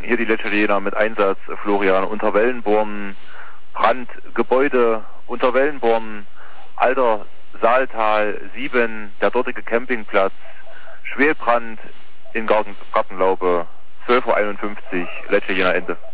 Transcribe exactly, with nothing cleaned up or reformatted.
hier die Lecce Jena mit Einsatz, Florian, unter Wellenborn, Brand, Gebäude, unter Wellenborn, Alter Saaltal sieben, der dortige Campingplatz, Schwelbrand in Garten, Gartenlaube, zwölf Uhr einundfünfzig, Lecce Jena Ende.